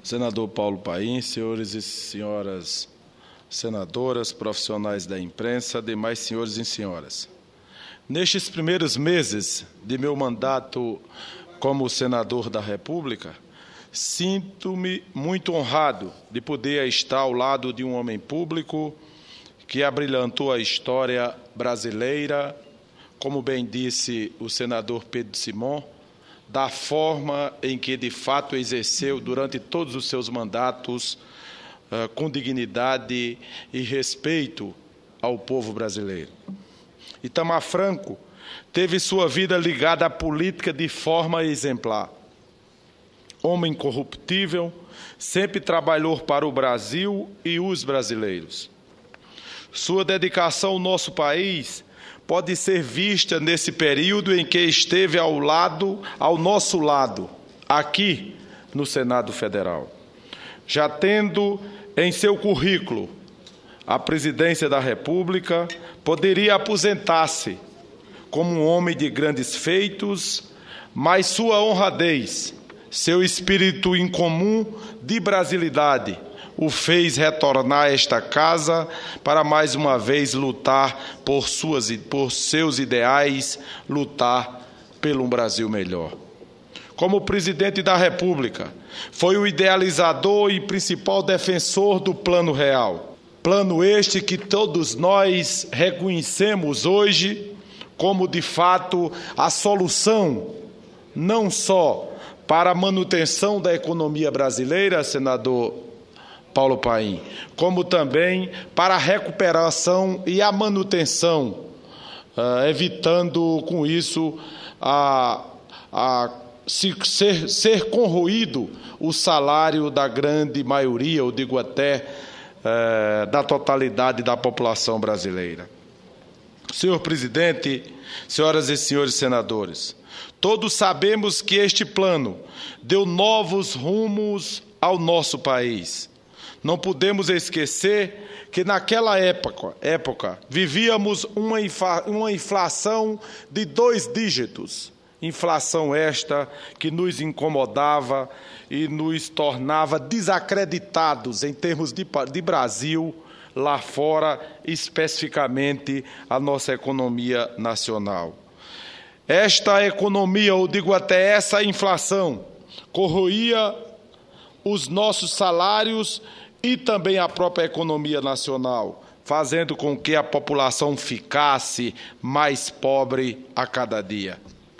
Senador Paulo Paim, senhores e senhoras senadoras, profissionais da imprensa, demais senhores e senhoras. Nestes primeiros meses de meu mandato como senador da República, sinto-me muito honrado de poder estar ao lado de um homem público que abrilhantou a história brasileira, como bem disse o senador Pedro Simon, da forma em que, de fato, exerceu durante todos os seus mandatos com dignidade e respeito ao povo brasileiro. Itamar Franco teve sua vida ligada à política de forma exemplar. Homem incorruptível, sempre trabalhou para o Brasil e os brasileiros. Sua dedicação ao nosso país pode ser vista nesse período em que esteve ao nosso lado, aqui no Senado Federal. Já tendo em seu currículo a presidência da República, poderia aposentar-se como um homem de grandes feitos, mas sua honradez, seu espírito incomum de brasilidade, o fez retornar a esta casa para mais uma vez lutar por seus ideais, lutar pelo um Brasil melhor. Como presidente da República, foi o idealizador e principal defensor do Plano Real. Plano este que todos nós reconhecemos hoje como, de fato, a solução não só para a manutenção da economia brasileira, senador Paulo Paim, como também para a recuperação e a manutenção, evitando com isso ser corroído o salário da grande maioria, eu digo até da totalidade da população brasileira. Senhor presidente, senhoras e senhores senadores, todos sabemos que este plano deu novos rumos ao nosso país. Não podemos esquecer que naquela época vivíamos uma inflação de 2 dígitos. Inflação esta que nos incomodava e nos tornava desacreditados em termos de Brasil, lá fora, especificamente a nossa economia nacional. Esta economia, eu digo até essa inflação, corroía os nossos salários e também a própria economia nacional, fazendo com que a população ficasse mais pobre a cada dia.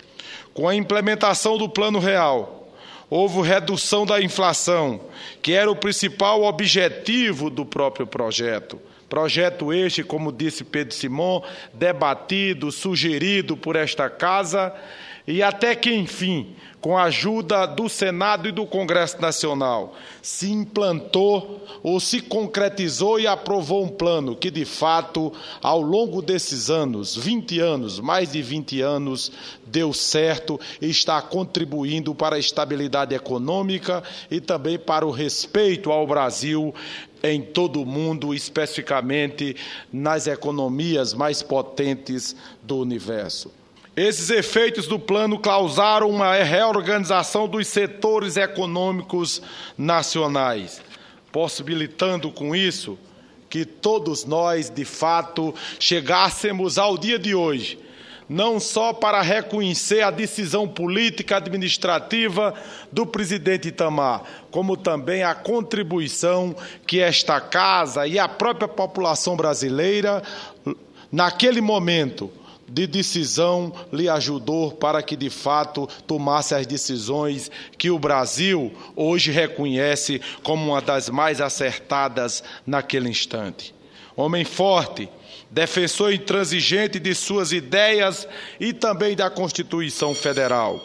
Com a implementação do Plano Real, houve redução da inflação, que era o principal objetivo do próprio projeto. Projeto este, como disse Pedro Simon, debatido, sugerido por esta Casa, e até que, enfim, com a ajuda do Senado e do Congresso Nacional, se implantou ou se concretizou e aprovou um plano que, de fato, ao longo desses anos, 20 anos, mais de 20 anos, deu certo e está contribuindo para a estabilidade econômica e também para o respeito ao Brasil em todo o mundo, especificamente nas economias mais potentes do universo. Esses efeitos do plano causaram uma reorganização dos setores econômicos nacionais, possibilitando com isso que todos nós, de fato, chegássemos ao dia de hoje, não só para reconhecer a decisão política administrativa do presidente Itamar, como também a contribuição que esta Casa e a própria população brasileira, naquele momento de decisão, lhe ajudou para que, de fato, tomasse as decisões que o Brasil hoje reconhece como uma das mais acertadas naquele instante. Homem forte, defensor intransigente de suas ideias e também da Constituição Federal.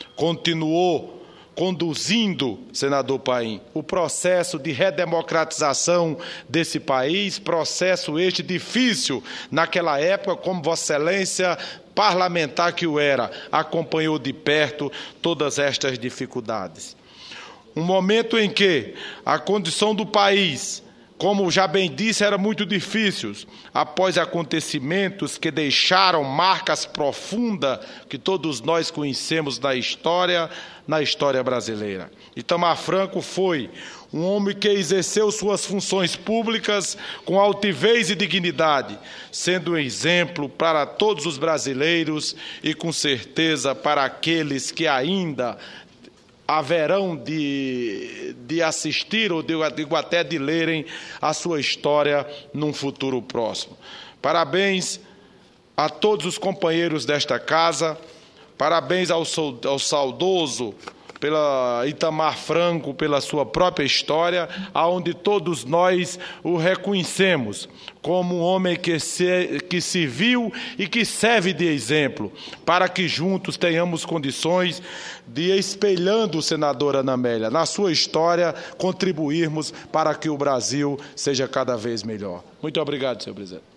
Continuou conduzindo, senador Paim, o processo de redemocratização desse país, processo este difícil naquela época, como Vossa Excelência, parlamentar que o era, acompanhou de perto todas estas dificuldades. Um momento em que a condição do país como já bem disse, eram muito difíceis, após acontecimentos que deixaram marcas profundas que todos nós conhecemos na história brasileira. Itamar Franco foi um homem que exerceu suas funções públicas com altivez e dignidade, sendo um exemplo para todos os brasileiros e, com certeza, para aqueles que ainda haverão de assistir ou até de lerem a sua história num futuro próximo. Parabéns a todos os companheiros desta casa, parabéns ao saudoso Itamar Franco pela sua própria história, aonde todos nós o reconhecemos como um homem que serviu e que serve de exemplo, para que juntos tenhamos condições de, espelhando o senador Ana Amélia na sua história, contribuirmos para que o Brasil seja cada vez melhor. Muito obrigado, senhor presidente.